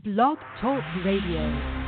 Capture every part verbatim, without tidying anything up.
Blog Talk Radio.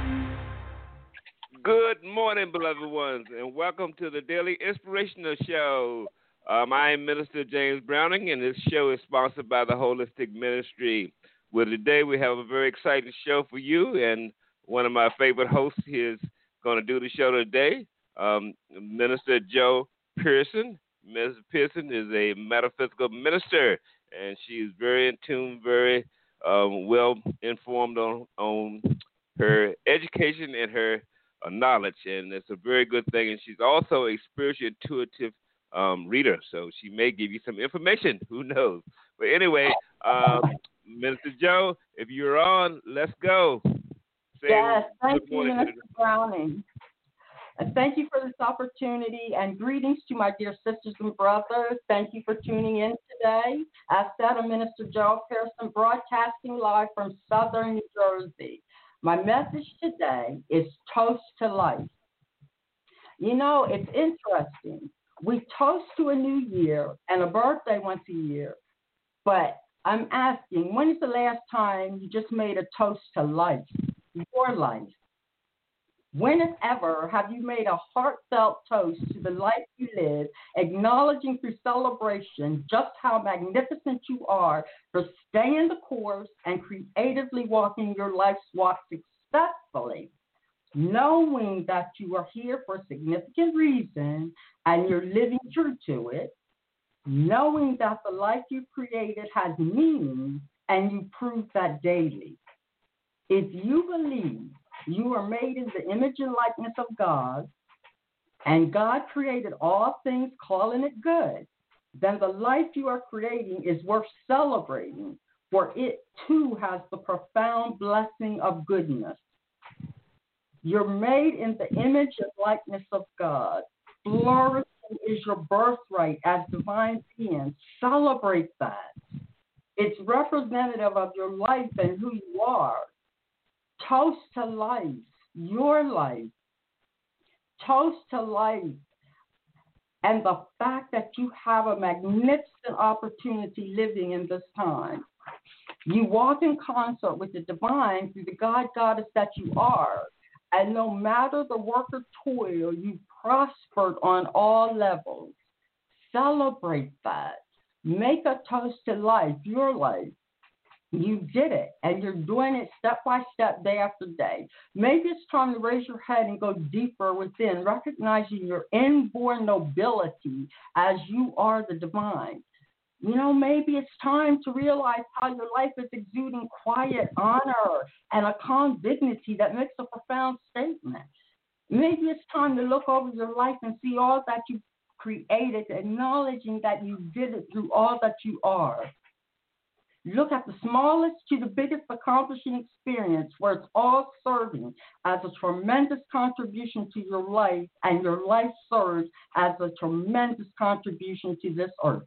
Good morning, beloved ones, and welcome to the Daily Inspirational Show. Um, I am Minister James Browning, and this show is sponsored by the Holistic Ministry. Well, today we have a very exciting show for you, and one of my favorite hosts is going to do the show today, um, Minister Joe Pearson. Miz Pearson is a metaphysical minister, and she is very in tune, very um, well informed on, on her education and her uh, knowledge, and it's a very good thing. And she's also a spiritual intuitive um, reader, so she may give you some information. Who knows? But anyway, um, Minister Joe, if you're on, let's go. Say yes, thank you, Minister Browning. And thank you for this opportunity, and greetings to my dear sisters and brothers. Thank you for tuning in today. As said, I'm Minister Joe Pearson, broadcasting live from Southern New Jersey. My message today is Toast to Life. You know, it's interesting. We toast to a new year and a birthday once a year, but I'm asking, when is the last time you just made a toast to life, your life? When, if ever, have you made a heartfelt toast to the life you live, acknowledging through celebration just how magnificent you are for staying the course and creatively walking your life's walk successfully, knowing that you are here for a significant reason and you're living true to it, knowing that the life you created has meaning and you prove that daily. If you believe you are made in the image and likeness of God, and God created all things, calling it good, then the life you are creating is worth celebrating, for it too has the profound blessing of goodness. You're made in the image and likeness of God. Flourishing is your birthright as divine beings. Celebrate that. It's representative of your life and who you are. Toast to life, your life. Toast to life and the fact that you have a magnificent opportunity living in this time. You walk in concert with the divine through the God goddess that you are, and no matter the work or toil, you prospered on all levels. Celebrate that. Make a toast to life, your life. You did it, and you're doing it step by step, day after day. Maybe it's time to raise your head and go deeper within, recognizing your inborn nobility as you are the divine. You know, maybe it's time to realize how your life is exuding quiet honor and a calm dignity that makes a profound statement. Maybe it's time to look over your life and see all that you created, acknowledging that you did it through all that you are. Look at the smallest to the biggest accomplishing experience where it's all serving as a tremendous contribution to your life, and your life serves as a tremendous contribution to this earth.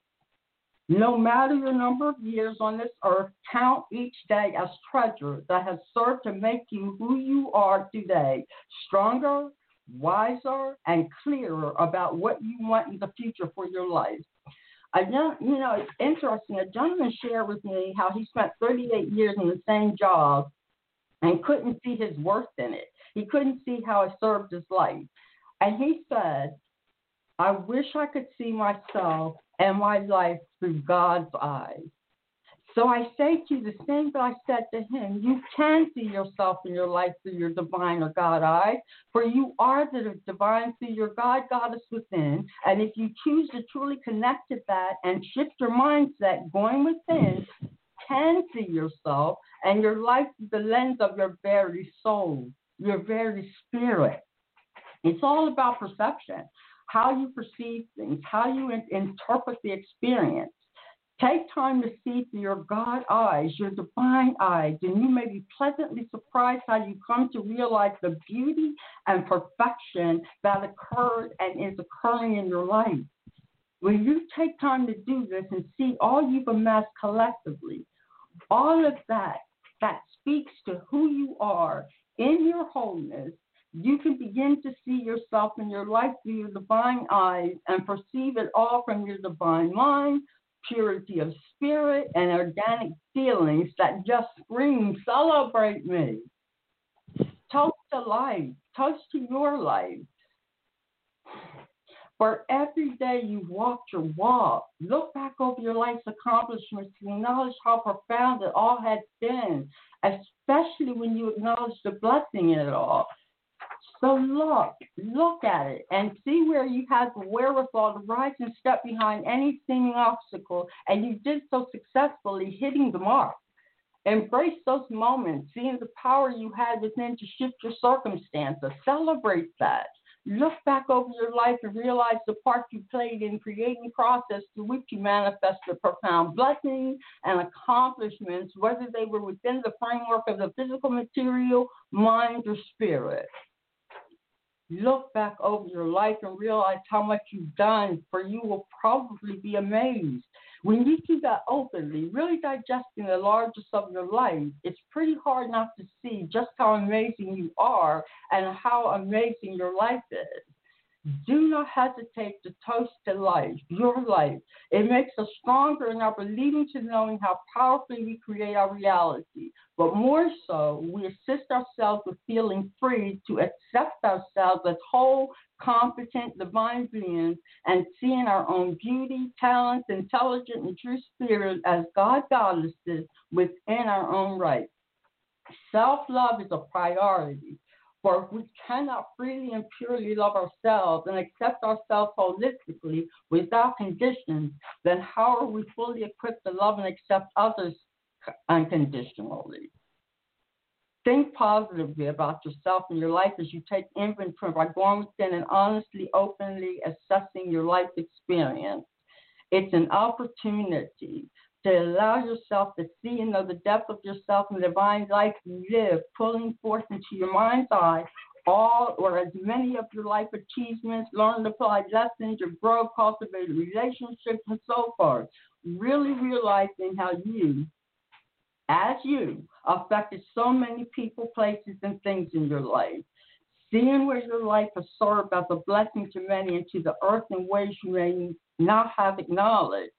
No matter your number of years on this earth, count each day as treasure that has served to make you who you are today, stronger, wiser, and clearer about what you want in the future for your life. A young, you know, it's interesting. A gentleman shared with me how he spent thirty-eight years in the same job and couldn't see his worth in it. He couldn't see how it served his life. And he said, I wish I could see myself and my life through God's eyes. So I say to you the same that I said to him. You can see yourself in your life through your divine or God eyes, for you are the divine through your God goddess within. And if you choose to truly connect to that and shift your mindset going within, you can see yourself and your life through the lens of your very soul, your very spirit. It's all about perception, how you perceive things, how you in- interpret the experience. Take time to see through your God eyes, your divine eyes, and you may be pleasantly surprised how you come to realize the beauty and perfection that occurred and is occurring in your life. When you take time to do this and see all you've amassed collectively, all of that that speaks to who you are in your wholeness, you can begin to see yourself and your life through your divine eyes and perceive it all from your divine mind, purity of spirit, and organic feelings that just scream, celebrate me. Toast to life. Toast to your life. For every day you walked your walk, look back over your life's accomplishments to acknowledge how profound it all has been, especially when you acknowledge the blessing in it all. So look, look at it and see where you had the wherewithal to rise and step behind any seeming obstacle, and you did so successfully, hitting the mark. Embrace those moments, seeing the power you had within to shift your circumstances. Celebrate that. Look back over your life and realize the part you played in creating the process through which you manifested profound blessings and accomplishments, whether they were within the framework of the physical material, mind, or spirit. Look back over your life and realize how much you've done, for you will probably be amazed. When you do that openly, really digesting the largest of your life, it's pretty hard not to see just how amazing you are and how amazing your life is. Do not hesitate to toast to life, your life. It makes us stronger in our believing to knowing how powerfully we create our reality. But more so, we assist ourselves with feeling free to accept ourselves as whole, competent, divine beings and seeing our own beauty, talents, intelligence, and true spirit as God goddesses within our own right. Self-love is a priority. For if we cannot freely and purely love ourselves and accept ourselves holistically without conditions, then how are we fully equipped to love and accept others unconditionally? Think positively about yourself and your life as you take inventory by going within and honestly, openly assessing your life experience. It's an opportunity to allow yourself to see and know the depth of yourself and the divine life you live, pulling forth into your mind's eye all or as many of your life achievements, learned applied lessons, your growth, cultivated relationships, and so forth. Really realizing how you, as you, affected so many people, places, and things in your life. Seeing where your life has served as a blessing to many and to the earth in ways you may not have acknowledged.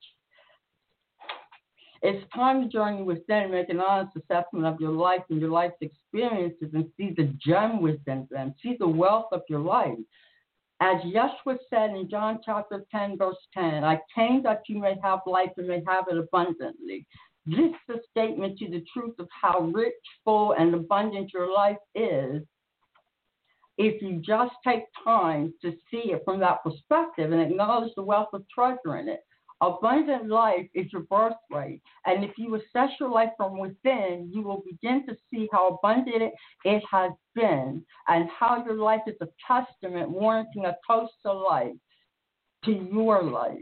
It's time to journey within and make an honest assessment of your life and your life's experiences and see the gem within them. See the wealth of your life. As Yeshua said in John chapter ten, verse ten, I came that you may have life and may have it abundantly. This is a statement to the truth of how rich, full, and abundant your life is if you just take time to see it from that perspective and acknowledge the wealth of treasure in it. Abundant life is your birthright, and if you assess your life from within, you will begin to see how abundant it, it has been and how your life is a testament warranting a toast to life, to your life.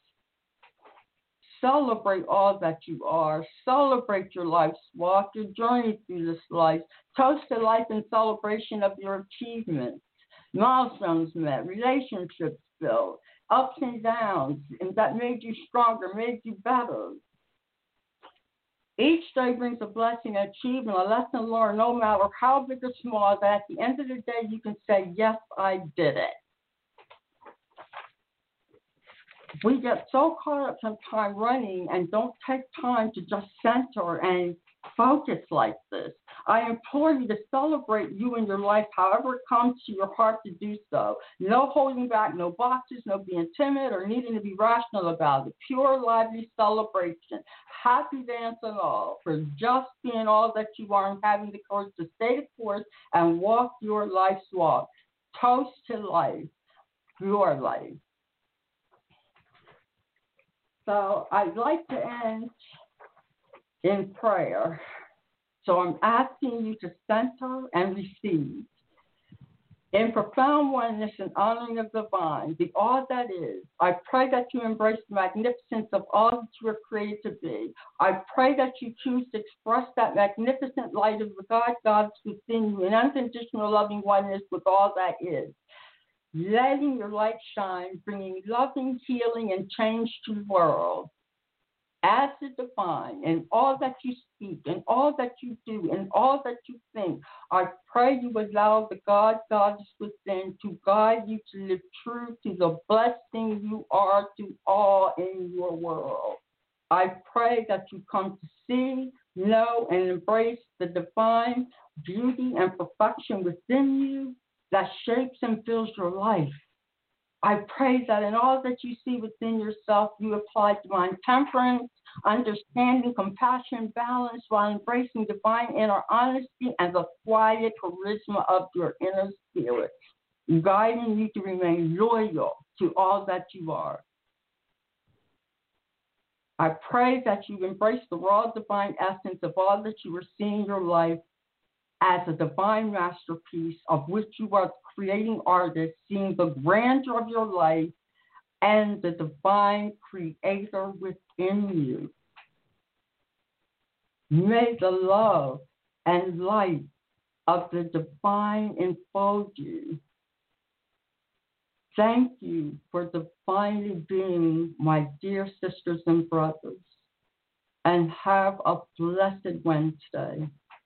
Celebrate all that you are. Celebrate your life's walk, your journey through this life. Toast to life in celebration of your achievements, milestones met, relationships built, ups and downs, and that made you stronger, made you better. Each day brings a blessing, an achievement, a lesson learned, no matter how big or small, that at the end of the day you can say, yes, I did it. We get so caught up sometimes running and don't take time to just center and focus like this. I implore you to celebrate you and your life however it comes to your heart to do so. No holding back, no boxes, no being timid or needing to be rational about it. Pure, lively celebration. Happy dance and all for just being all that you are and having the courage to stay the course and walk your life's walk. Toast to life, your life. So I'd like to end in prayer. So I'm asking you to center and receive. In profound oneness and honoring of the divine, the all that is, I pray that you embrace the magnificence of all that you are created to be. I pray that you choose to express that magnificent light of the God Goddess within you in unconditional loving oneness with all that is. Letting your light shine, bringing loving, healing, and change to the world. As the divine, in all that you speak, in all that you do, in all that you think, I pray you allow the God Goddess within to guide you to live true to the blessing you are to all in your world. I pray that you come to see, know, and embrace the divine beauty and perfection within you that shapes and fills your life. I pray that in all that you see within yourself, you apply divine temperance, understanding, compassion, balance, while embracing divine inner honesty and the quiet charisma of your inner spirit, guiding you to remain loyal to all that you are. I pray that you embrace the raw divine essence of all that you are seeing your life as a divine masterpiece of which you are the creating artist, seeing the grandeur of your life and the divine creator within you. May the love and light of the divine enfold you. Thank you for divinely being my dear sisters and brothers, and have a blessed Wednesday.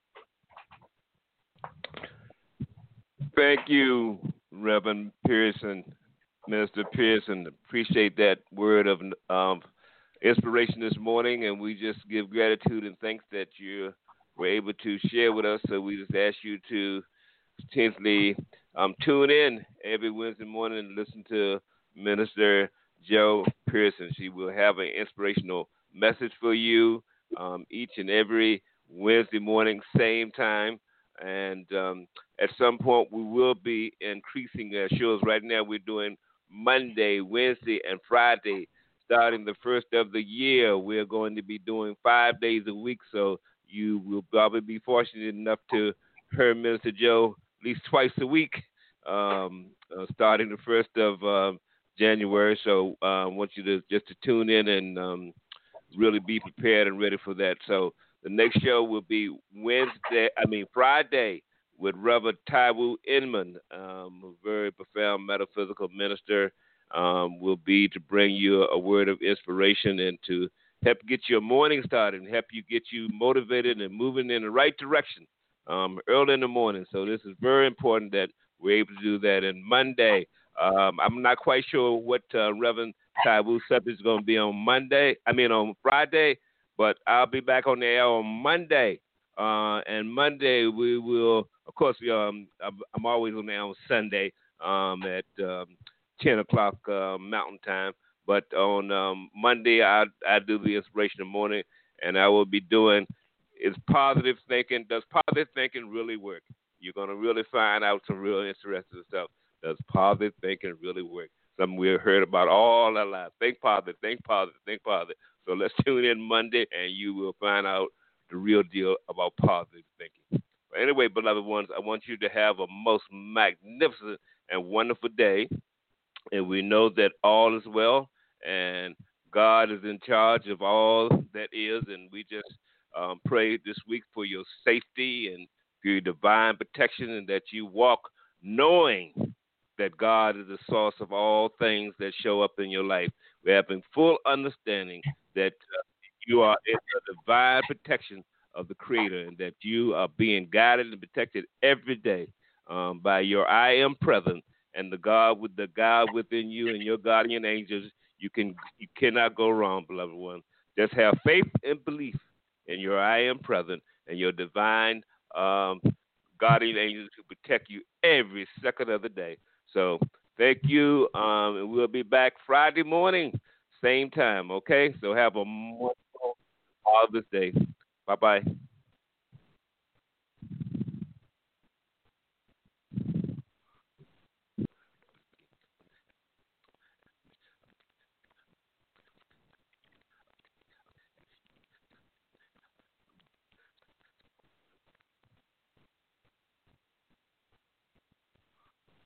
Thank you, Reverend Pearson, Minister Pearson. Appreciate that word of um, inspiration this morning, and we just give gratitude and thanks that you were able to share with us. So we just ask you to intensely um, tune in every Wednesday morning and listen to Minister Jo Pearson. She will have an inspirational message for you um, each and every Wednesday morning, same time. And um, at some point, we will be increasing our shows. Right now, we're doing Monday, Wednesday, and Friday. Starting the first of the year, we're going to be doing five days a week. So you will probably be fortunate enough to hear Minister Jo at least twice a week, um, uh, starting the first of uh, January. So uh, I want you to just to tune in and um, really be prepared and ready for that. So the next show will be Wednesday, I mean Friday, with Reverend Taiwo Inman, um, a very profound metaphysical minister. Um, will be to bring you a word of inspiration and to help get your morning started and help you get you motivated and moving in the right direction um, early in the morning. So this is very important that we're able to do that. And Monday, um, I'm not quite sure what uh, Reverend Taiwo's subject is going to be on Monday. I mean on Friday, but I'll be back on the air on Monday. Uh, and Monday we will, of course, um, I'm, I'm always on the air on Sunday um, at um, ten o'clock uh, Mountain Time. But on um, Monday, I I do the inspirational morning, and I will be doing is positive thinking. Does positive thinking really work? You're going to really find out some real interesting stuff. Does positive thinking really work? Something we've heard about all our lives. Think positive, think positive, think positive. So let's tune in Monday, and you will find out the real deal about positive thinking. But anyway, beloved ones, I want you to have a most magnificent and wonderful day. And we know that all is well, and God is in charge of all that is. And we just um, pray this week for your safety and for your divine protection, and that you walk knowing that God is the source of all things that show up in your life. We're having full understanding that uh, you are in the divine protection of the Creator, and that you are being guided and protected every day um, by your I am present. And the God with the God within you and your guardian angels, you can you cannot go wrong, beloved one. Just have faith and belief in your I am present and your divine um, guardian angels who protect you every second of the day. So thank you, um, and we'll be back Friday morning, same time. Okay, so have a wonderful Father's Day. Bye bye.